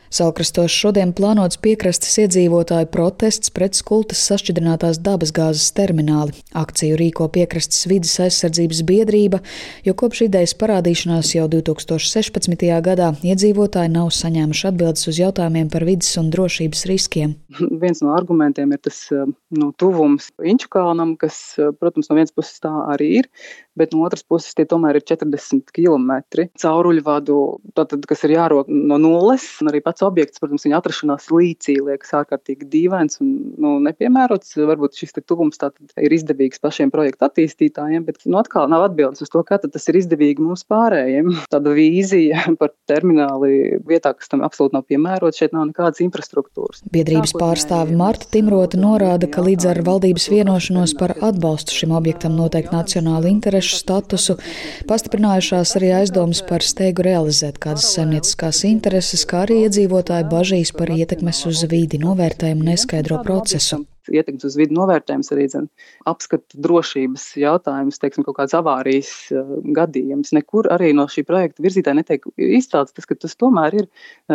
Salkrastos šodien plānots piekrastes iedzīvotāju protests pret Skultas sašķidrinātās dabasgāzes termināli. Akciju rīko piekrastes vides aizsardzības biedrība, jo kopš idejas parādīšanās jau 2016. gadā iedzīvotāji nav saņēmuši atbildes uz jautājumiem par vides un drošības riskiem. Viens no argumentiem ir tas tuvums Inču kalnam, kas, protams, no vienas puses tā arī ir, bet no otras puses tie tomēr ir 40 kilometri cauruļvadu, tātad, kas ir jārok no nulles, un arī pats objekts, protams, viņa atrašanās līcī liekas ārkārtīgi dīvains un nepiemērots. Varbūt šis tuvums tātad ir izdevīgs pašiem projektu attīstītājiem, bet atkal nav atbildes uz to, kā tad tas ir izdevīgi mums pārējiem. Tāda vīzija par termināli vietā, kas tam absolūti nav piemērots, šeit nav nekādas infrastruktūras. Biedrības pārstāve Marta Timrota norāda, ka līdz ar valdības vienošanos par atbalstu šim objektam noteikti nacionālu interešu statusu pastiprinājušās arī aizdomas par steigu realizēt kādas saimnieciskās intereses, kā arī iedzīvotāju bažīs par ietekmes uz vidi novērtējumu neskaidro procesu. Ietekmes uz vidi novērtējums arī apskata drošības jautājums, teiksim, kaut kāds avārijas gadījums. Nekur arī no šī projekta virzītāja netiek izcelts tas, ka tas tomēr ir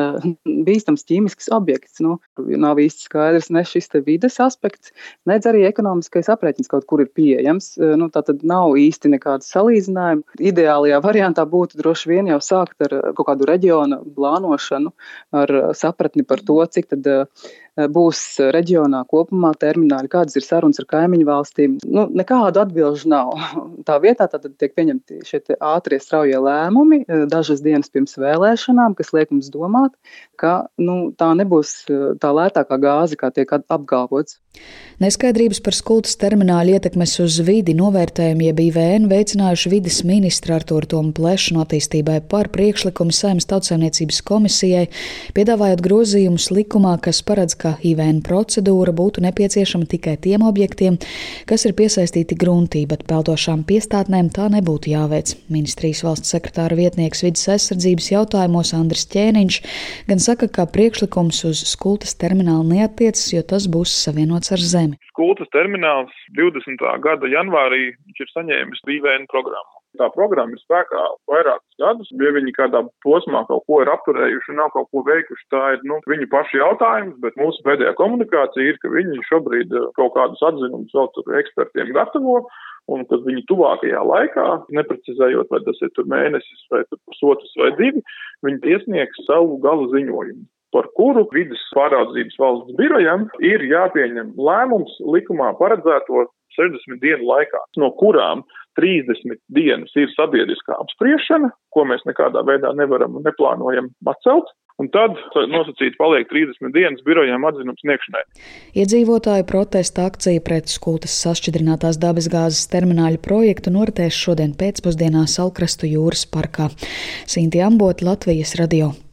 bīstams ķīmisks objekts. Nav īsti skaidrs ne šis vides aspekts, nedz arī ekonomiskais aprēķins kaut kur ir pieejams. Tātad nav īsti nekāda salīdzinājuma. Ideālajā variantā būtu droši vien jau sākt ar kaut kādu reģiona plānošanu, ar sapratni par to, cik tad būs reģionā kopumā termināļi, kādas ir sarunas ar kaimiņu valstīm. Nekādu atbilžu nav. Tā vietā tad tiek pieņemti šie ātrie straujie lēmumi dažas dienas pirms vēlēšanām, kas liek mums domāt, ka tā nebūs tā lētākā gāze, kā tiek apgalvots. Neskaidrības par Skultas termināļa ietekmes uz vidi novērtējumu jeb IVN veicinājuši vides ministra Artūra Toma Plešanu attīstībai par priekšlikumu Saeimas Tautsaimniecības komisijai, piedāvājot grozījumus likumā, kas paredz, ka IVN procedūra būtu nepieciešama tikai tiem objektiem, kas ir piesaistīti gruntī, bet peldošām piestātnēm tā nebūtu jāveic. Ministrijas valsts sekretāra vietnieks vides aizsardzības jautājumos Andris Ķēniņš gan saka, ka priekšlikums uz Skultas terminālu neattiecas, jo tas būs savienots ar zemi. Skultas termināls 20. gada janvārī ir saņēmis IVN programmu. Tā programma ir spēkā vairākus gadus. Ja viņi kādā posmā kaut ko ir apturējuši un nav kaut ko veikuši, tā ir viņu pašu jautājums, bet mūsu pēdējā komunikācija ir, ka viņi šobrīd kaut kādus atzinumus vēl tur ekspertiem gatavo, un kad viņi tuvākajā laikā, neprecizējot, vai tas ir tur mēnesis, vai tur pusotrs vai 2, viņi iesniegs savu gala ziņojumu, par kuru vides pāraudzības valsts birojam ir jāpieņem lēmums likumā paredzēto 60 dienu laikā, no kurām 30 dienas ir sabiedriskā apspriešana, ko mēs nekādā veidā nevaram un neplānojam atcelt. Un tad nosacīti paliek 30 dienas birojām atzinums sniegšanai. Iedzīvotāju protesta akcija pret Skultas sašķidrinātās dabasgāzes termināļa projektu noritēs šodien pēcpusdienā Salkrastu jūras parkā. Sinti Ambota, Latvijas radio.